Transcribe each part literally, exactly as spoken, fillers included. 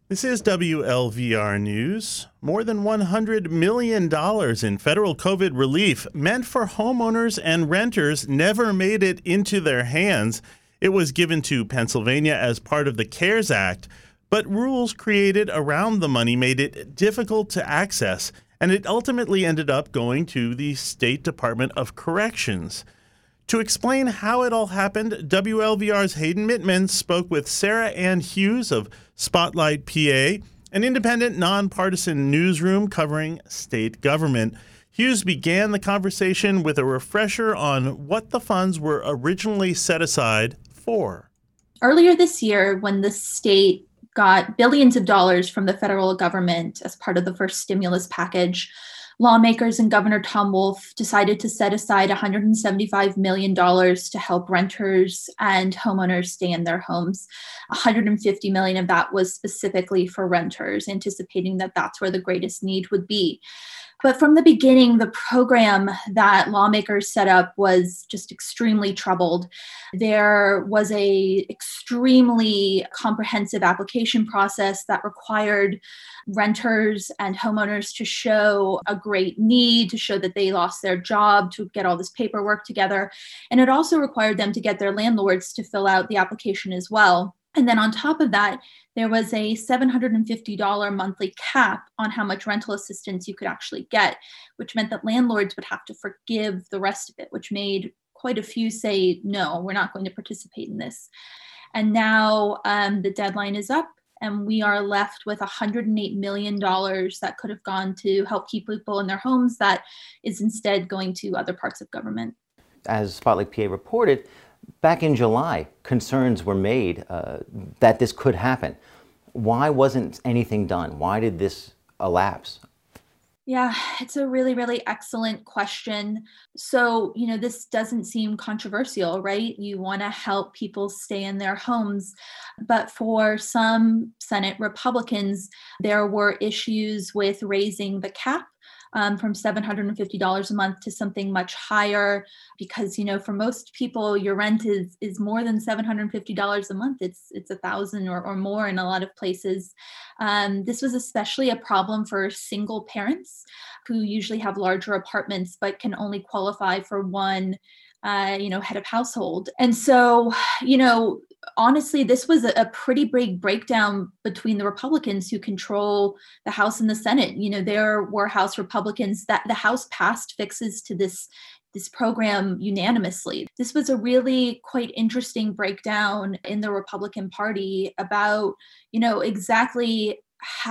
This is W L V R News. More than one hundred million dollars in federal COVID relief meant for homeowners and renters never made it into their hands. It was given to Pennsylvania as part of the CARES Act, but rules created around the money made it difficult to access, and it ultimately ended up going to the State Department of Corrections. To explain how it all happened, W L V R's Hayden Mittman spoke with Sarah Ann Hughes of Spotlight P A, an independent, nonpartisan newsroom covering state government. Hughes began the conversation with a refresher on what the funds were originally set aside for. Earlier this year, when the state got billions of dollars from the federal government as part of the first stimulus package, lawmakers and Governor Tom Wolf decided to set aside one hundred seventy-five million dollars to help renters and homeowners stay in their homes. one hundred fifty million dollars of that was specifically for renters, anticipating that that's where the greatest need would be. But from the beginning, the program that lawmakers set up was just extremely troubled. There was a extremely comprehensive application process that required renters and homeowners to show a great need, to show that they lost their job, to get all this paperwork together. And it also required them to get their landlords to fill out the application as well. And then on top of that, there was a seven hundred fifty dollars monthly cap on how much rental assistance you could actually get, which meant that landlords would have to forgive the rest of it, which made quite a few say, no, we're not going to participate in this. And now um, the deadline is up, and we are left with one hundred eight million dollars that could have gone to help keep people in their homes that is instead going to other parts of government. As Spotlight P A reported, back in July, concerns were made uh, that this could happen. Why wasn't anything done? Why did this elapse? Yeah, it's a really, really excellent question. So, you know, this doesn't seem controversial, right? You want to help people stay in their homes. But for some Senate Republicans, there were issues with raising the cap Um, from seven hundred fifty dollars a month to something much higher, because, you know, for most people, your rent is is more than seven hundred fifty dollars a month. It's it's a thousand or, or more in a lot of places. Um, this was especially a problem for single parents who usually have larger apartments but can only qualify for one Uh, you know, head of household. And so, you know, honestly, this was a, a pretty big breakdown between the Republicans who control the House and the Senate. You know, there were House Republicans that the House passed fixes to this this program unanimously. This was a really quite interesting breakdown in the Republican Party about, you know, exactly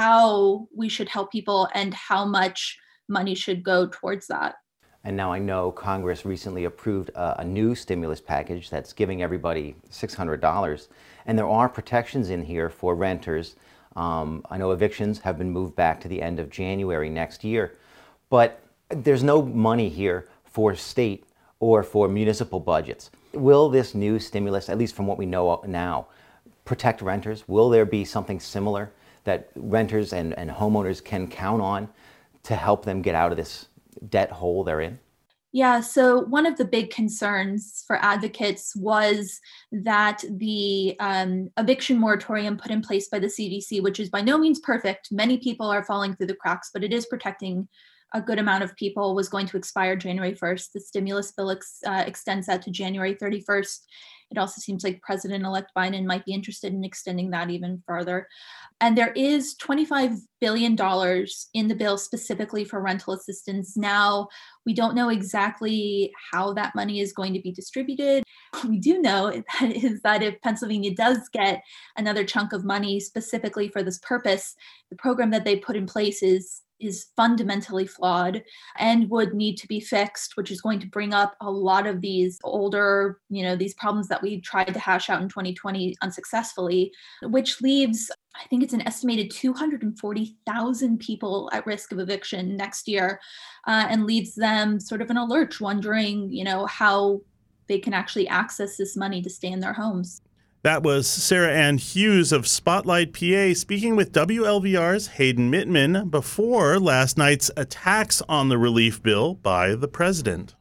how we should help people and how much money should go towards that. And now I know Congress recently approved a, a new stimulus package that's giving everybody six hundred dollars. And there are protections in here for renters. Um, I know evictions have been moved back to the end of January next year. But there's no money here for state or for municipal budgets. Will this new stimulus, at least from what we know now, protect renters? Will there be something similar that renters and, and homeowners can count on to help them get out of this debt hole they're in? Yeah, so one of the big concerns for advocates was that the um, eviction moratorium put in place by the C D C, which is by no means perfect, many people are falling through the cracks, but it is protecting a good amount of people, was going to expire January first. The stimulus bill ex- uh, extends that to January thirty-first. It also seems like President-elect Biden might be interested in extending that even further. And there is twenty-five billion dollars in the bill specifically for rental assistance. Now, we don't know exactly how that money is going to be distributed. We do know is that if Pennsylvania does get another chunk of money specifically for this purpose, the program that they put in place is is fundamentally flawed and would need to be fixed, which is going to bring up a lot of these older, you know, these problems that we tried to hash out in twenty twenty unsuccessfully, which leaves, I think it's an estimated two hundred forty thousand people at risk of eviction next year, uh, and leaves them sort of in a lurch, wondering, you know, how they can actually access this money to stay in their homes. That was Sarah Ann Hughes of Spotlight P A speaking with W L V R's Hayden Mittman before last night's attacks on the relief bill by the president.